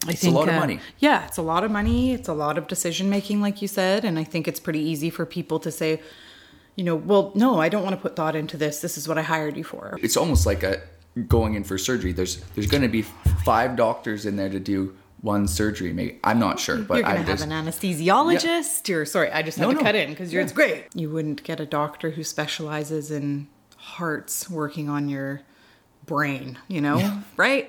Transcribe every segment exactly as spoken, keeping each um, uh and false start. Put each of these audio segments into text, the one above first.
I it's think a lot of uh, money. Yeah, it's a lot of money. It's a lot of decision making, like you said. And I think it's pretty easy for people to say, you know, well, no, I don't want to put thought into this. This is what I hired you for. It's almost like a going in for surgery. There's there's going to be five doctors in there to do one surgery. Maybe I'm not sure, but You're going I to have just, an anesthesiologist. Yeah. You're sorry, I just had no, to no. cut in because yeah. it's great. You wouldn't get a doctor who specializes in hearts working on your brain, you know, yeah. right?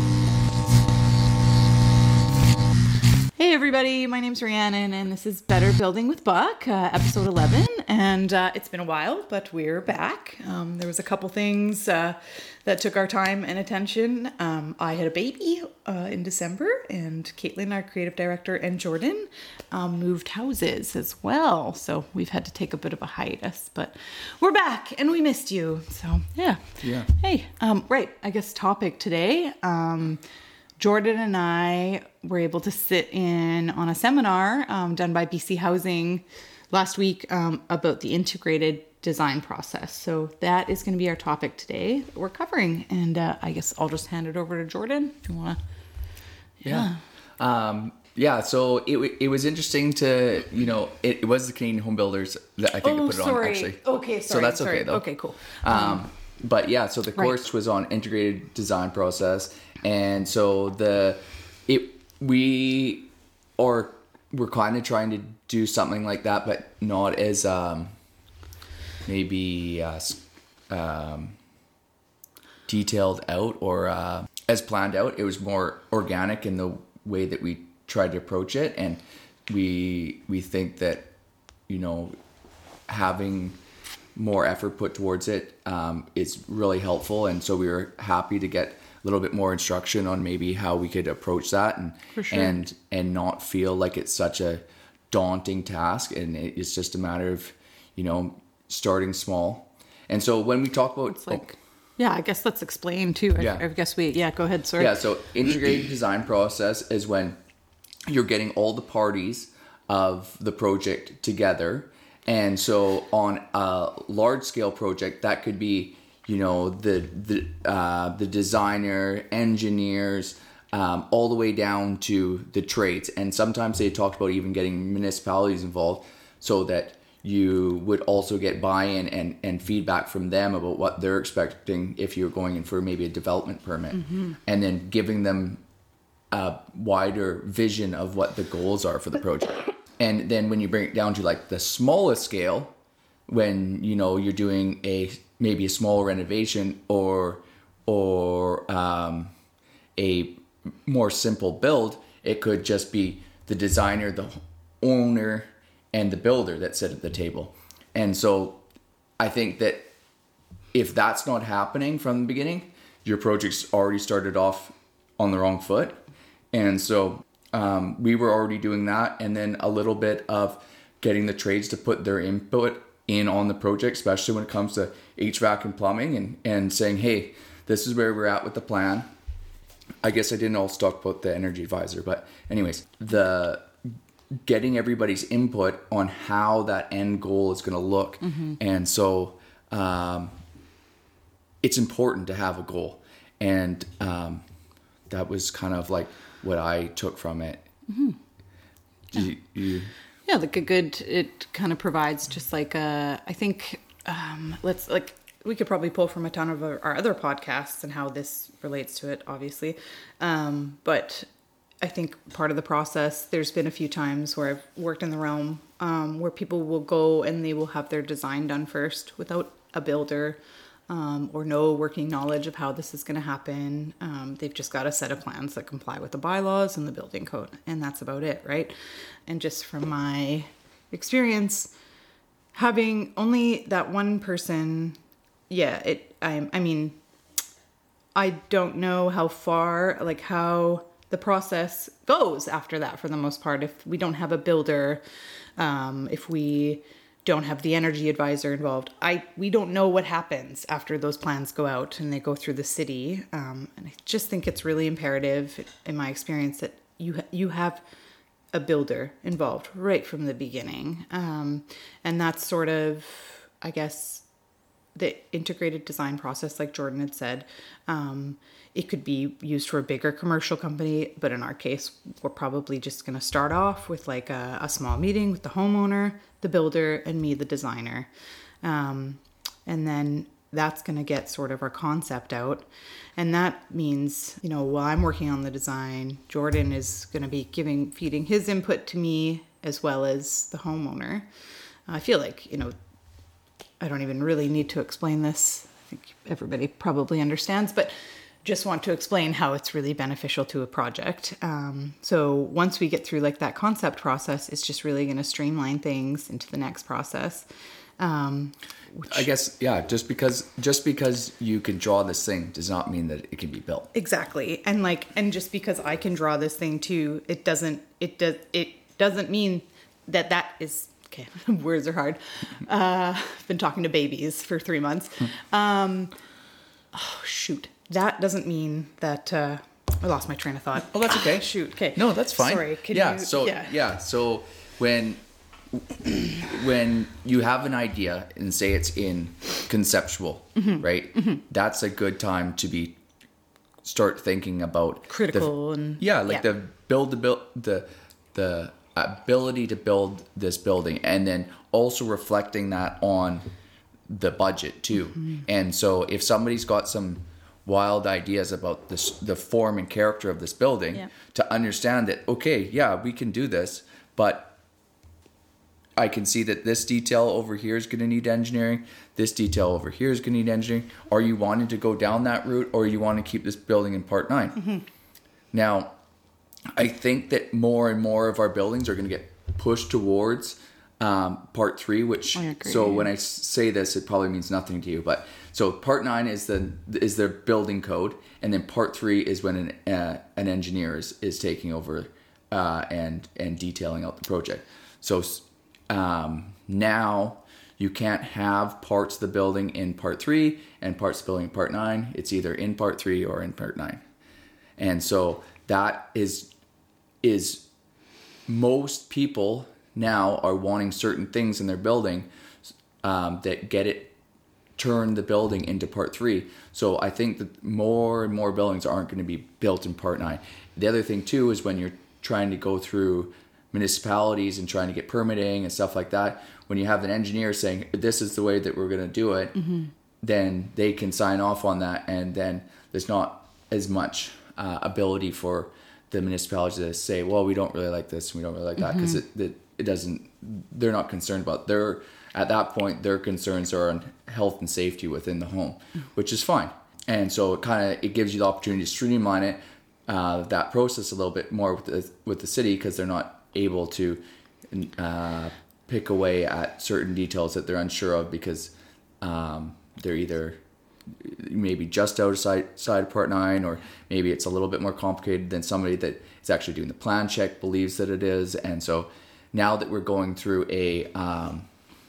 Hey everybody, my name's Rhiannon and this is Better Building with Buck, uh, episode eleven. And uh, it's been a while, but we're back. Um, there was a couple things uh, that took our time and attention. Um, I had a baby uh, in December, and Caitlin, our creative director, and Jordan um, moved houses as well. So we've had to take a bit of a hiatus, but we're back and we missed you. So yeah. Yeah. Hey, um, right, I guess topic today. Um, Jordan and I were able to sit in on a seminar um, done by B C Housing last week um, about the integrated design process. So that is going to be our topic today that we're covering. And uh, I guess I'll just hand it over to Jordan if you want to. Yeah. Yeah. Um, yeah. So it it was interesting to, you know, it, it was the Canadian Home Builders that I think oh, I put it sorry. on actually. Okay, sorry. So that's sorry. okay though. Okay, cool. Um, Um, but yeah, so the course right. was on integrated design process. And so the, it, we are, we're kind of trying to do something like that, but not as, um, maybe, uh, um, detailed out or, uh, as planned out. It was more organic in the way that we tried to approach it. And we, we think that, you know, having more effort put towards it, um, is really helpful. And so we were happy to get a little bit more instruction on maybe how we could approach that and For sure. and and not feel like it's such a daunting task, and it's just a matter of, you know, starting small. And so when we talk about It's like, yeah, I guess let's explain too. I, Yeah. I guess we, yeah, go ahead, sorry. yeah, so integrated design process is when you're getting all the parties of the project together. And so on a large scale project, that could be, you know, the the uh, the designer, engineers, um, all the way down to the trades. And sometimes they talked about even getting municipalities involved so that you would also get buy-in and, and feedback from them about what they're expecting if you're going in for maybe a development permit. Mm-hmm. And then giving them a wider vision of what the goals are for the project. And then when you bring it down to like the smallest scale, when, you know, you're doing a maybe a small renovation or or um, a more simple build, it could just be the designer, the owner, and the builder that sit at the table. And so I think that if that's not happening from the beginning, your project's already started off on the wrong foot. And so um, we were already doing that, and then a little bit of getting the trades to put their input in on the project, especially when it comes to H V A C and plumbing, and, and saying, hey, this is where we're at with the plan. I guess I didn't also talk about the energy advisor, but anyways, the getting everybody's input on how that end goal is going to look. Mm-hmm. And so um, it's important to have a goal. And um, that was kind of like what I took from it. Mm-hmm. Do you, you Yeah, like a good, it kind of provides just like a, I think, um, let's like, we could probably pull from a ton of our, our other podcasts and how this relates to it, obviously. Um, but I think part of the process, there's been a few times where I've worked in the realm um, where people will go and they will have their design done first without a builder um, or no working knowledge of how this is going to happen. Um, they've just got a set of plans that comply with the bylaws and the building code, and that's about it, right? And just from my experience, having only that one person, yeah, it. I, I mean, I don't know how far, like how the process goes after that for the most part. If we don't have a builder, um, if we don't have the energy advisor involved, I we don't know what happens after those plans go out and they go through the city. Um, and I just think it's really imperative, in my experience, that you ha- you have a builder involved right from the beginning. Um, and that's sort of, I guess, the integrated design process, like Jordan had said, um, it could be used for a bigger commercial company, but in our case, we're probably just going to start off with like a, a small meeting with the homeowner, the builder, and me, the designer. Um, and then that's going to get sort of our concept out. And that means, you know, while I'm working on the design, Jordan is going to be giving, feeding his input to me as well as the homeowner. I feel like, you know, I don't even really need to explain this. I think everybody probably understands, but just want to explain how it's really beneficial to a project. Um, so once we get through like that concept process, it's just really going to streamline things into the next process. Um, which, I guess, yeah, just because just because you can draw this thing does not mean that it can be built. Exactly. And like, and just because I can draw this thing too, it doesn't, it does, it doesn't mean that that is, okay, words are hard. Uh, I've been talking to babies for three months. Um, oh, shoot. That doesn't mean that, uh, I lost my train of thought. Oh, that's okay. Ah, shoot. Okay. No, that's fine. Sorry. Can yeah. you, So, yeah. yeah. So when, when you have an idea and say it's in conceptual, mm-hmm. right? Mm-hmm. That's a good time to be, start thinking about critical the, and yeah, like yeah. the build the build the, the ability to build this building, and then also reflecting that on the budget too. Mm-hmm. And so if somebody's got some wild ideas about this, the form and character of this building, yeah. to understand that, okay, yeah, we can do this, but I can see that this detail over here is going to need engineering. This detail over here is going to need engineering. Are you wanting to go down that route, or you want to keep this building in part nine? Mm-hmm. Now, I think that more and more of our buildings are going to get pushed towards um, part three, which, so when I say this, it probably means nothing to you, but so part nine is the is their building code, and then part three is when an uh, an engineer is, is taking over uh, and and detailing out the project. So um, now you can't have parts of the building in part three and parts of the building in part nine. It's either in part three or in part nine, and so that is is most people now are wanting certain things in their building um, that get it. Turn the building into part three. So I think that more and more buildings aren't going to be built in part nine. The other thing too is when you're trying to go through municipalities and trying to get permitting and stuff like that, when you have an engineer saying this is the way that we're going to do it, mm-hmm. then they can sign off on that, and then there's not as much uh, ability for the municipality to say, well, we don't really like this and we don't really like that, because mm-hmm. it, it it doesn't, they're not concerned about their at that point, their concerns are on health and safety within the home, which is fine. And so it kind of, it gives you the opportunity to streamline it, uh, that process a little bit more with the, with the city, because they're not able to uh, pick away at certain details that they're unsure of, because um, they're either maybe just outside side part nine, or maybe it's a little bit more complicated than somebody that is actually doing the plan check believes that it is. And so now that we're going through a um,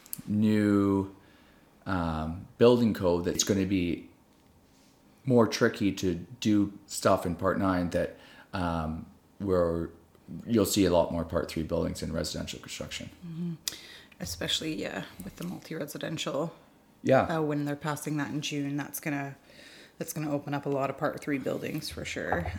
new um, building code, that's going to be more tricky to do stuff in part nine, that um, where you'll see a lot more part three buildings in residential construction. Mm-hmm. Especially, yeah, with the multi-residential. Yeah. Uh, when they're passing that in June, that's gonna that's gonna open up a lot of part three buildings for sure.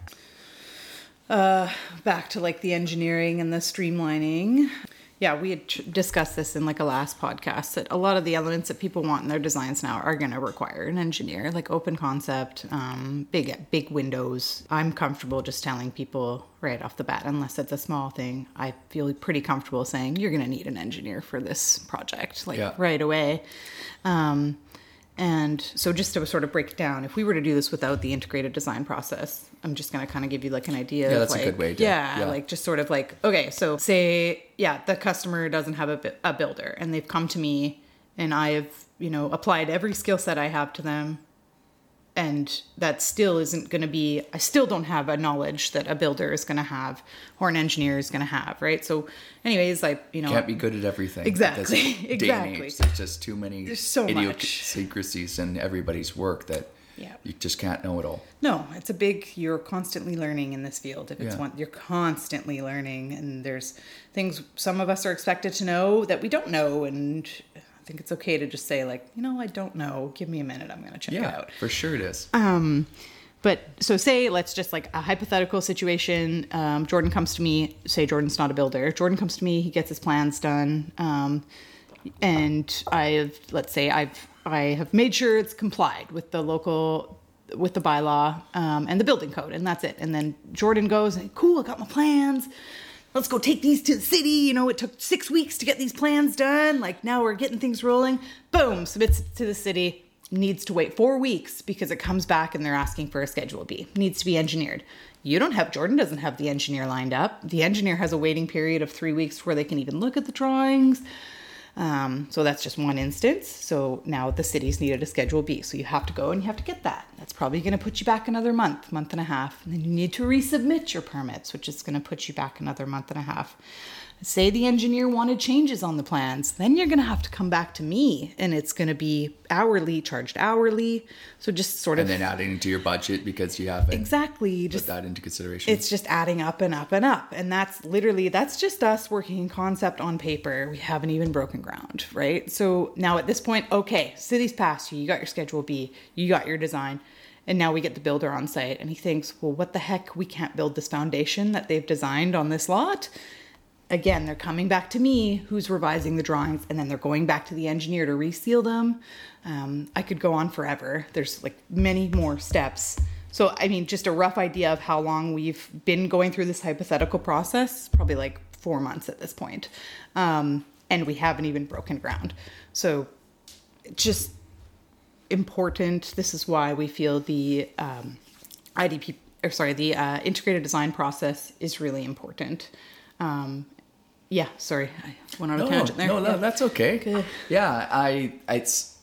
Uh, back to like the engineering and the streamlining. Yeah, we had tr- discussed this in like a last podcast, that a lot of the elements that people want in their designs now are going to require an engineer, like open concept, um, big big windows. I'm comfortable just telling people right off the bat, unless it's a small thing, I feel pretty comfortable saying you're going to need an engineer for this project, like yeah. right away. Um, and so just to sort of break it down, if we were to do this without the integrated design process, I'm just going to kind of give you like an idea. Yeah, of that's like, a good way to, yeah, yeah, like just sort of like, okay, so say, yeah, the customer doesn't have a, a builder, and they've come to me, and I have, you know, applied every skill set I have to them. And that still isn't going to be, I still don't have a knowledge that a builder is going to have, or an engineer is going to have, right? So anyways, like, you know. Can't be good at everything. Exactly, exactly. Day and age, there's just too many there's so idiosyncrasies in everybody's work that yeah. you just can't know it all. No, it's a big, you're constantly learning in this field. If it's yeah. one, you're constantly learning, and there's things some of us are expected to know that we don't know, and I think it's okay to just say like, you know, I don't know. Give me a minute. I'm going to check yeah, it out. for sure it is. Um, but so say, let's just like a hypothetical situation. Um, Jordan comes to me, say Jordan's not a builder. Jordan comes to me, he gets his plans done. Um, and I've, let's say I've, I have made sure it's complied with the local, with the bylaw, um, and the building code, and that's it. And then Jordan goes, cool, I got my plans. Let's go take these to the city. You know, it took six weeks to get these plans done. Like now we're getting things rolling. Boom, submits it to the city. Needs to wait four weeks because it comes back and they're asking for a Schedule B. Needs to be engineered. You don't have, Jordan doesn't have the engineer lined up. The engineer has a waiting period of three weeks before they can even look at the drawings. Um, so that's just one instance. So now the city's needed a Schedule B. So you have to go and you have to get that. That's probably going to put you back another month, month and a half. And then you need to resubmit your permits, which is going to put you back another month and a half. Say the engineer wanted changes on the plans, then you're going to have to come back to me and it's going to be hourly, charged hourly. So just sort of. And then adding to your budget because you haven't exactly put just that into consideration. It's just adding up and up and up. And that's literally, that's just us working in concept on paper. We haven't even broken ground, right? So now at this point, okay, city's passed you, you got your Schedule B, you got your design. And now we get the builder on site and he thinks, well, what the heck? We can't build this foundation that they've designed on this lot. Again, they're coming back to me, who's revising the drawings, and then they're going back to the engineer to reseal them. Um, I could go on forever. There's like many more steps. So, I mean, just a rough idea of how long we've been going through this hypothetical process, probably like four months at this point. Um, and we haven't even broken ground. So just important. This is why we feel the um, I D P, or sorry, the uh, integrated design process is really important. Um, Yeah, sorry, I went on a no, tangent there. No, no, yeah. that's okay. Good. Yeah, I, it's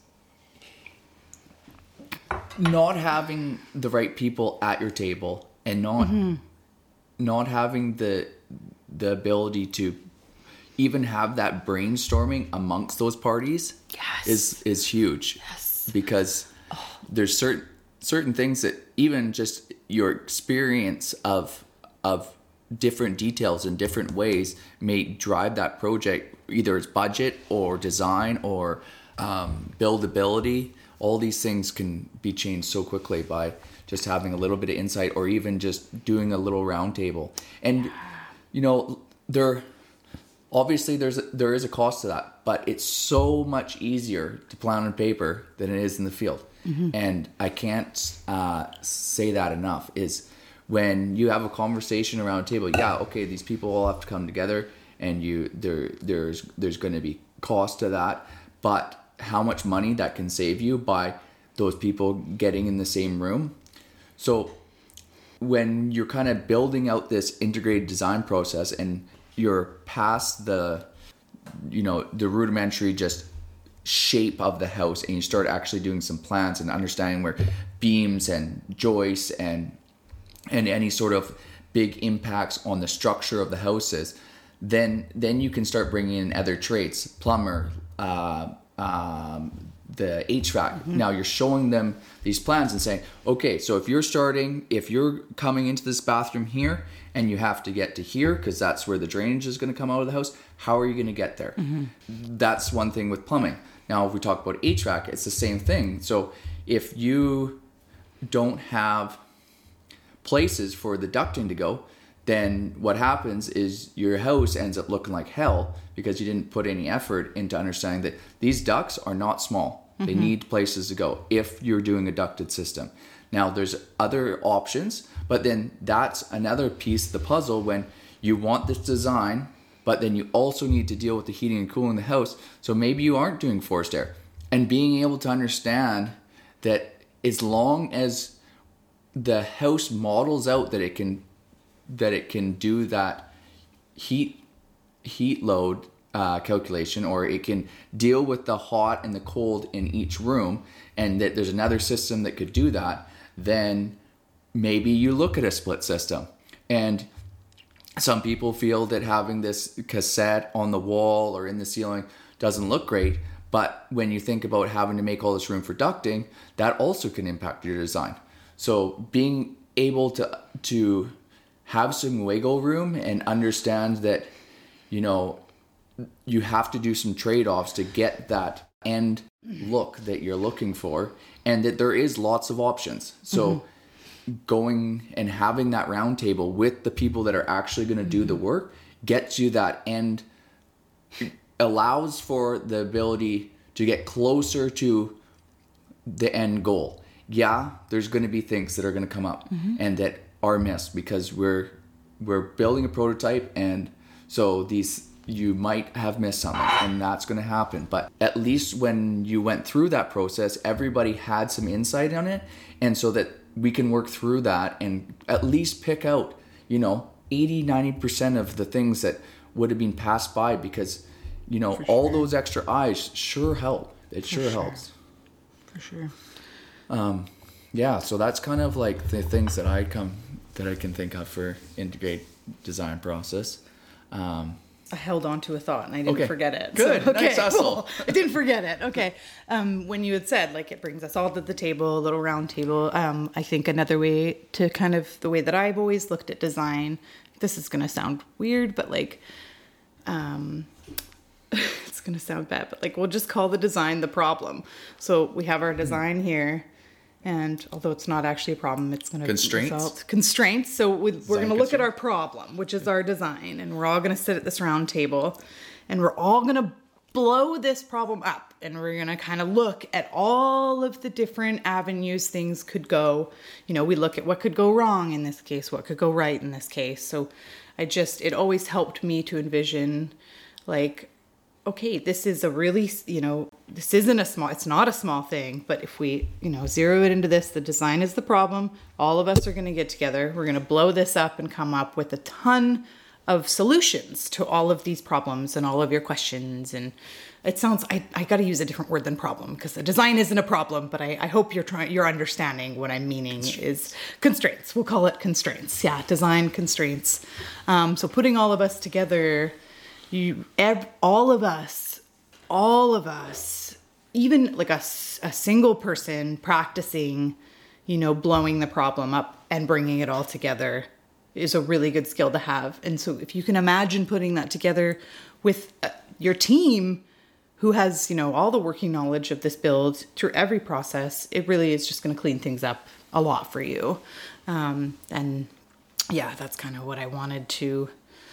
not having the right people at your table and not mm-hmm. not having the the ability to even have that brainstorming amongst those parties yes. is is huge. Yes. Because oh. there's certain certain things that even just your experience of of different details in different ways may drive that project, either it's budget or design or um, buildability. All these things can be changed so quickly by just having a little bit of insight or even just doing a little round table. And you know, there obviously there's a, there is a cost to that, but it's so much easier to plan on paper than it is in the field. Mm-hmm. And I can't uh, say that enough is when you have a conversation around a table, yeah, okay, these people all have to come together and you there there's there's going to be cost to that, but how much money that can save you by those people getting in the same room. So when you're kind of building out this integrated design process and you're past the, you know, the rudimentary just shape of the house and you start actually doing some plans and understanding where beams and joists and and any sort of big impacts on the structure of the houses, then then you can start bringing in other trades, plumber, uh, um, the H V A C. Mm-hmm. Now you're showing them these plans and saying, okay, so if you're starting, if you're coming into this bathroom here and you have to get to here because that's where the drainage is going to come out of the house, how are you going to get there? Mm-hmm. That's one thing with plumbing. Now, if we talk about H V A C, it's the same thing. So if you don't have places for the ducting to go, then what happens is your house ends up looking like hell because you didn't put any effort into understanding that these ducts are not small. Mm-hmm. They need places to go if you're doing a ducted system. Now, there's other options, but then that's another piece of the puzzle when you want this design, but then you also need to deal with the heating and cooling the house. So maybe you aren't doing forced air. And being able to understand that as long as the house models out that it can that it can do that heat heat load uh, calculation, or it can deal with the hot and the cold in each room, and that there's another system that could do that, then maybe you look at a split system. And some people feel that having this cassette on the wall or in the ceiling doesn't look great, but when you think about having to make all this room for ducting, that also can impact your design. So being able to to have some wiggle room and understand that, you know, you have to do some trade-offs to get that end look that you're looking for, and that there is lots of options. So mm-hmm. going and having that round table with the people that are actually going to do the work gets you that end, allows for the ability to get closer to the end goal. Yeah, there's going to be things that are going to come up mm-hmm. and that are missed because we're we're building a prototype, and so these you might have missed something, and that's going to happen. But at least when you went through that process, everybody had some insight on it, and so that we can work through that and at least pick out, you know, eighty, ninety percent of the things that would have been passed by because, you know, sure. all those extra eyes sure help. It sure, sure helps. For sure. Um, yeah, so that's kind of like the things that I come that I can think of for integrate design process. Um, I held on to a thought and I didn't okay. forget it. Good. So, okay, nice hustle. Cool. I didn't forget it. Okay. Um, when you had said, like, it brings us all to the table, a little round table. Um, I think another way to kind of the way that I've always looked at design, this is going to sound weird, but like, um, it's going to sound bad, but like, we'll just call the design the problem. So we have our design here. And although it's not actually a problem, it's going to constraints. result constraints. So we, we're going to look at our problem, which is our design, and we're all going to sit at this round table, and we're all going to blow this problem up, and we're going to kind of look at all of the different avenues things could go. You know, we look at what could go wrong in this case, what could go right in this case. So I just it always helped me to envision, like, okay, this is a really, you know, this isn't a small, it's not a small thing, but if we, you know, zero it into this, the design is the problem. All of us are going to get together. We're going to blow this up and come up with a ton of solutions to all of these problems and all of your questions. And it sounds, I, I got to use a different word than problem because the design isn't a problem, but I, I hope you're trying, you're understanding what I'm meaning is constraints. We'll call it constraints. Yeah. Design constraints. Um, so putting all of us together, You, ev- all of us, all of us, even like a, a single person practicing, you know, blowing the problem up and bringing it all together is a really good skill to have. And so if you can imagine putting that together with uh, your team who has, you know, all the working knowledge of this build through every process, it really is just going to clean things up a lot for you. Um, and yeah, that's kind of what I wanted to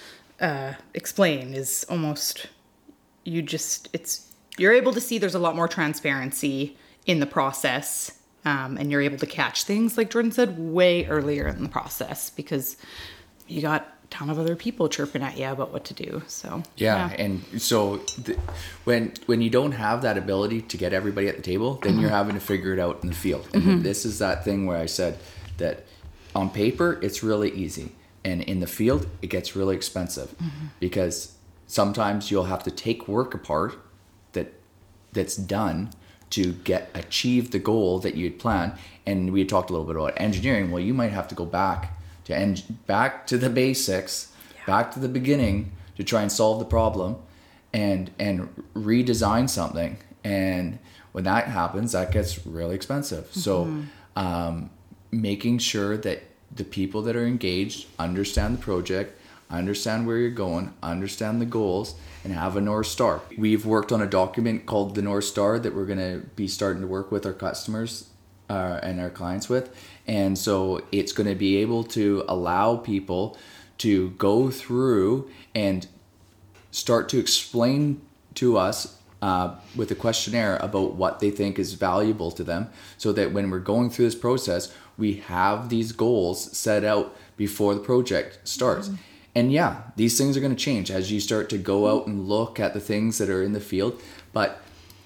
uh explain is almost you just it's you're able to see there's a lot more transparency in the process, um and you're able to catch things, like Jordan said, way earlier in the process because you got a ton of other people chirping at you about what to do. So yeah, yeah. And so the, when when you don't have that ability to get everybody at the table, then mm-hmm. you're having to figure it out in the field. And mm-hmm. this is that thing where I said that on paper it's really easy. And in the field, it gets really expensive mm-hmm. because sometimes you'll have to take work apart that that's done to get achieve the goal that you'd planned. And we had talked a little bit about engineering. Well, you might have to go back to en- back to the basics, yeah. back to the beginning to try and solve the problem, and and redesign something. And when that happens, that gets really expensive. Mm-hmm. So um, making sure that the people that are engaged understand the project, understand where you're going, understand the goals, and have a North Star. We've worked on a document called the North Star that we're going to be starting to work with our customers uh, and our clients with. And so it's going to be able to allow people to go through and start to explain to us uh, with a questionnaire about what they think is valuable to them, so that when we're going through this process, we have these goals set out before the project starts. Mm-hmm. And yeah, these things are going to change as you start to go out and look at the things that are in the field. But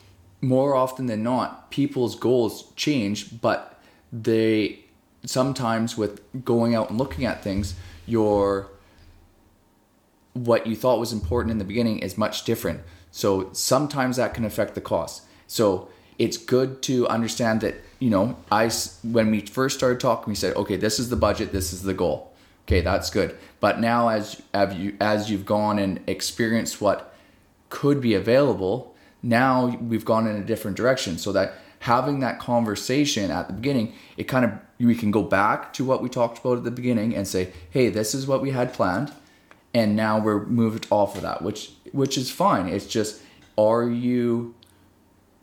more often than not, people's goals change, but they sometimes with going out and looking at things, your what you thought was important in the beginning is much different. So sometimes that can affect the cost. So it's good to understand that, you know, I, when we first started talking, we said, okay, this is the budget, this is the goal. Okay, that's good. But now as, as, you, as you've gone and experienced what could be available, now we've gone in a different direction. So that having that conversation at the beginning, it kind of, we can go back to what we talked about at the beginning and say, hey, this is what we had planned. And now we're moved off of that, which which is fine. It's just, are you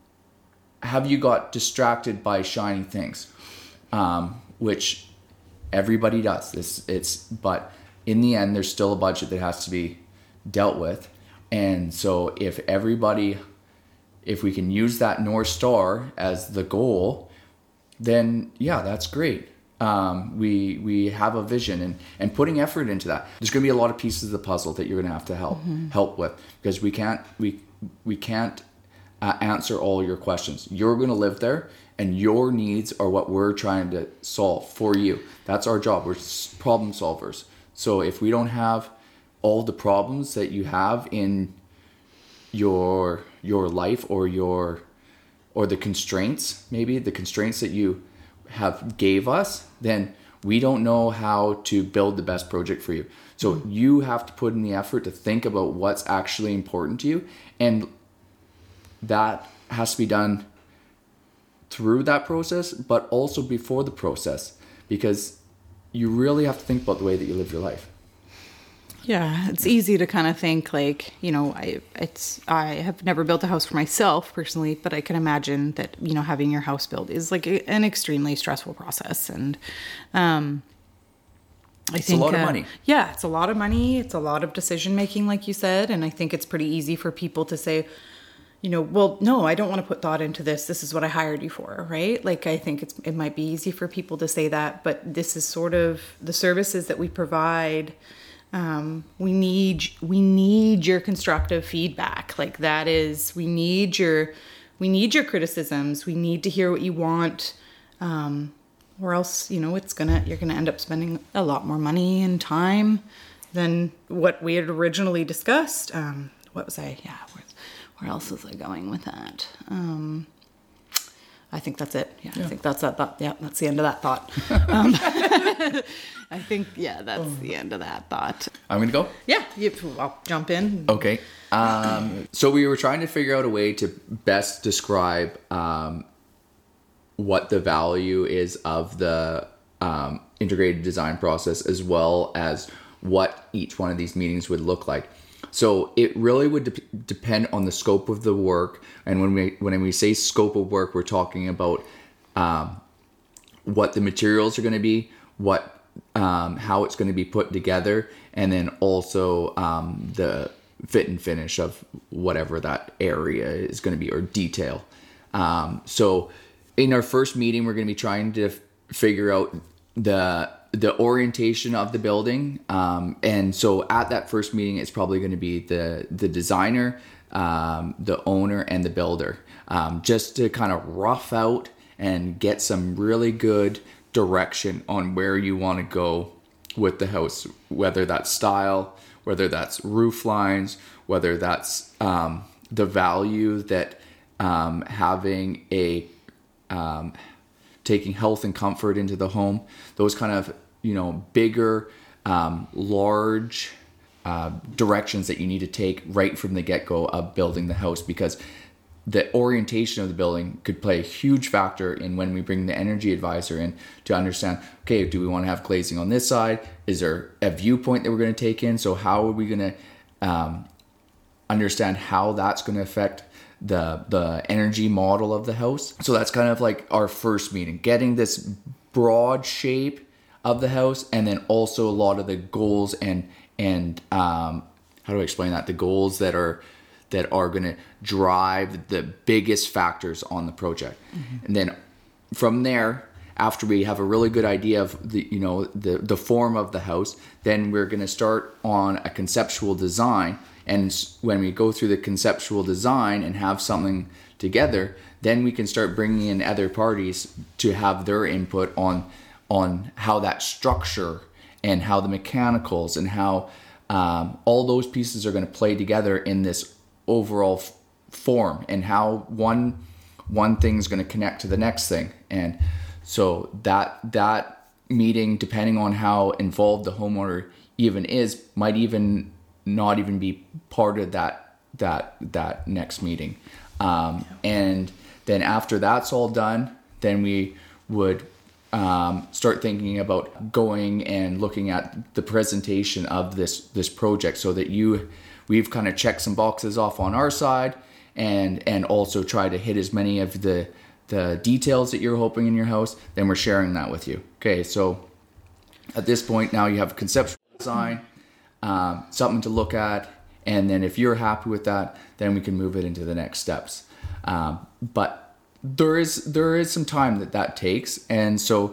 have you got distracted by shiny things? Um, which everybody does. This it's but in the end, there's still a budget that has to be dealt with. And so if everybody, if we can use that North Star as the goal, then yeah, that's great. Um, we we have a vision and, and putting effort into that. There's going to be a lot of pieces of the puzzle that you're going to have to help mm-hmm. help with, because we can't we we can't uh, answer all your questions. You're going to live there, and your needs are what we're trying to solve for you. That's our job. We're problem solvers. So if we don't have all the problems that you have in your your life or your or the constraints, maybe the constraints that you have gave us, then we don't know how to build the best project for you. So mm-hmm. you have to put in the effort to think about what's actually important to you, and that has to be done through that process, but also before the process, because you really have to think about the way that you live your life. Yeah, it's easy to kind of think like, you know, I it's I have never built a house for myself personally, but I can imagine that, you know, having your house built is like a, an extremely stressful process. And um, I it's think a lot uh, of money. Yeah, it's a lot of money. It's a lot of decision making, like you said. And I think it's pretty easy for people to say, you know, well, no, I don't want to put thought into this. This is what I hired you for, right? Like, I think it's it might be easy for people to say that, but this is sort of the services that we provide. Um, we need, we need your constructive feedback. Like that is, we need your, we need your criticisms. We need to hear what you want. Um, or else, you know, it's gonna, you're going to end up spending a lot more money and time than what we had originally discussed. Um, what was I? Yeah. Where, where else was I going with that? Um, I think that's it. Yeah, yeah. I think that's that thought. Yeah, that's the end of that thought. Um, I think, yeah, that's oh. the end of that thought. I'm going to go? Yeah, you, I'll jump in. Okay. Um, so we were trying to figure out a way to best describe um, what the value is of the um, integrated design process, as well as what each one of these meetings would look like. So it really would de- depend on the scope of the work. And when we when we say scope of work, we're talking about um, what the materials are going to be, what um, how it's going to be put together, and then also um, the fit and finish of whatever that area is going to be, or detail. Um, so in our first meeting, we're going to be trying to f- figure out the the orientation of the building. Um, and so at that first meeting, it's probably going to be the, the designer, um, the owner, and the builder, um, just to kind of rough out and get some really good direction on where you want to go with the house, whether that's style, whether that's roof lines, whether that's um, the value that um, having a um, taking health and comfort into the home, those kind of, you know, bigger, um, large uh, directions that you need to take right from the get-go of building the house, because the orientation of the building could play a huge factor in when we bring the energy advisor in to understand, okay, do we want to have glazing on this side? Is there a viewpoint that we're going to take in? So how are we going to um, understand how that's going to affect the the energy model of the house? So that's kind of like our first meeting, getting this broad shape of the house, and then also a lot of the goals and and um, how do I explain that? The goals that are that are going to drive the biggest factors on the project. Mm-hmm. And then from there, after we have a really good idea of the you know the the form of the house, then we're going to start on a conceptual design. And when we go through the conceptual design and have something together, then we can start bringing in other parties to have their input on on how that structure and how the mechanicals and how um, all those pieces are going to play together in this overall f- form, and how one one thing is going to connect to the next thing. And so that that meeting, depending on how involved the homeowner even is, might even not even be part of that that that next meeting. Um, yeah. And then after that's all done, then we would um, start thinking about going and looking at the presentation of this this project, so that you we've kind of checked some boxes off on our side, and and also try to hit as many of the the details that you're hoping in your house, then we're sharing that with you. Okay, so at this point now you have conceptual design, um, something to look at, and then if you're happy with that, then we can move it into the next steps. Um, but there is there is some time that that takes, and so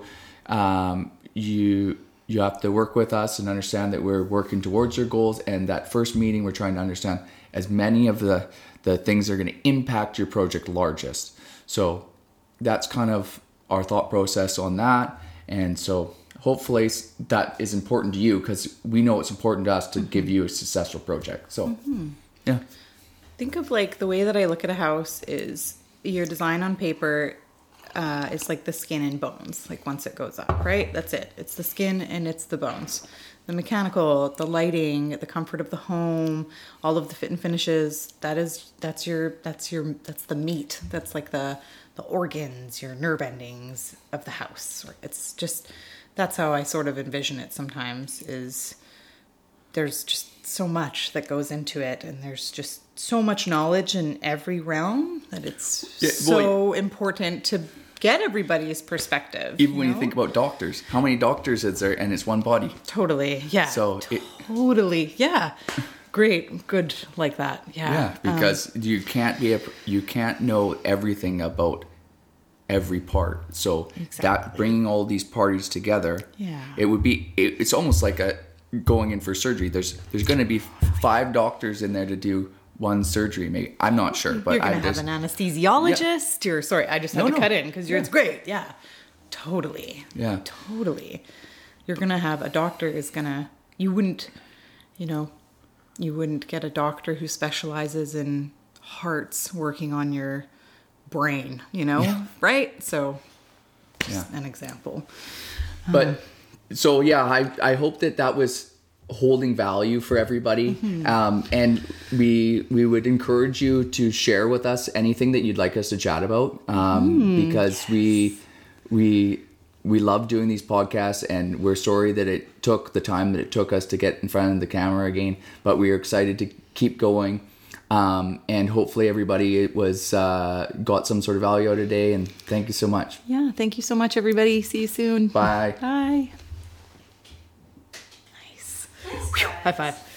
um, you you have to work with us and understand that we're working towards your goals. And that first meeting, we're trying to understand as many of the the things that are going to impact your project largest. So that's kind of our thought process on that. And so hopefully that is important to you, because we know it's important to us to mm-hmm. give you a successful project. So, mm-hmm. yeah. Think of like the way that I look at a house is your design on paper uh, is like the skin and bones. Like once it goes up, right? That's it. It's the skin and it's the bones. The mechanical, the lighting, the comfort of the home, all of the fit and finishes. That is, that's your, that's your, that's the meat. That's like the, the organs, your nerve endings of the house. It's just, that's how I sort of envision it sometimes, is there's just so much that goes into it, and there's just so much knowledge in every realm that it's yeah, so well, important to get everybody's perspective. Even you when know? you think about doctors, how many doctors is there, and it's one body? Totally, yeah. So totally, it, yeah. Great, good like that. Yeah, yeah. Because um, you can't be a, you can't know everything about every part. So exactly. that bringing all these parties together, yeah, it would be. It, it's almost like a going in for surgery. There's there's going to be five doctors in there to do one surgery. Maybe I'm not sure, but you're going to have just, an anesthesiologist. Yeah. You're sorry, I just had no, to no. cut in because you're. Yeah. It's great. Yeah, totally. Yeah, totally. You're going to have a doctor is going to. You wouldn't, you know. You wouldn't get a doctor who specializes in hearts working on your brain, you know, yeah. right? So, just yeah. an example. But, um, so yeah, I, I hope that that was holding value for everybody. Mm-hmm. Um, and we we would encourage you to share with us anything that you'd like us to chat about, um, mm, because yes. we we... We love doing these podcasts, and we're sorry that it took the time that it took us to get in front of the camera again, but we are excited to keep going. Um, and hopefully everybody was uh, got some sort of value out of today, and thank you so much. Yeah, thank you so much, everybody. See you soon. Bye. Bye. Nice. Nice. High five.